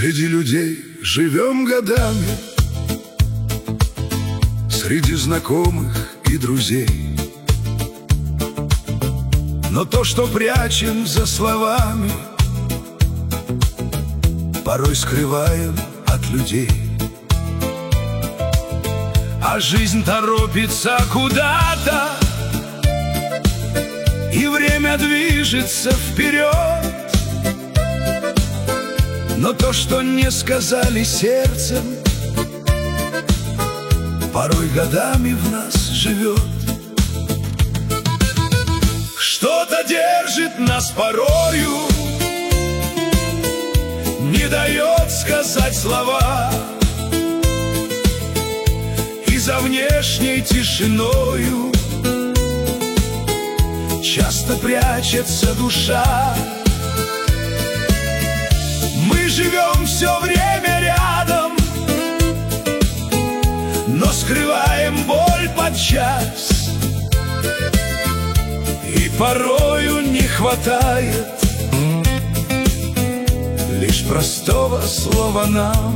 Среди людей живем годами, среди знакомых и друзей. Но то, что прячем за словами, порой скрываем от людей. А жизнь торопится куда-то, и время движется вперед. Но то, что не сказали сердцем, порой годами в нас живет. Что-то держит нас порою, не дает сказать слова, и за внешней тишиною часто прячется душа. Мы живем все время рядом, но скрываем боль подчас, и порою не хватает лишь простого слова нам.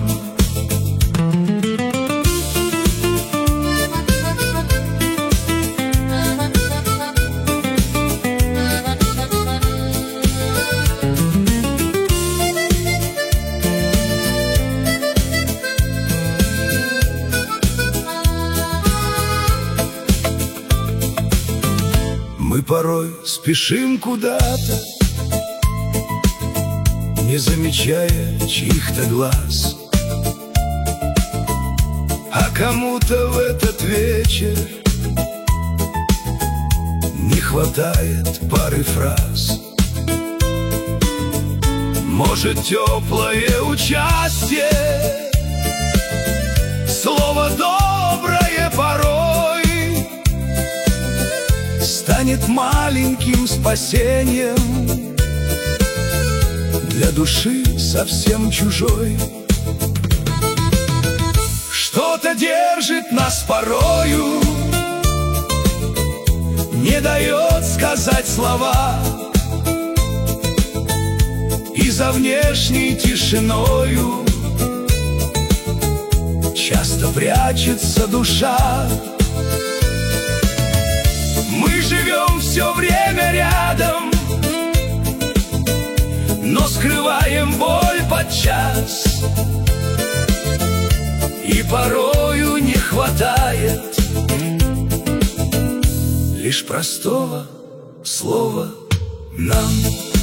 Мы порой спешим куда-то, не замечая чьих-то глаз. А кому-то в этот вечер не хватает пары фраз. Может, теплое участие, слово доброе порой станет маленьким спасением для души совсем чужой. Что-то держит нас порою, не дает сказать слова, и за внешней тишиною часто прячется душа. Мы живем все время рядом, но скрываем боль подчас, и порою не хватает лишь простого слова нам.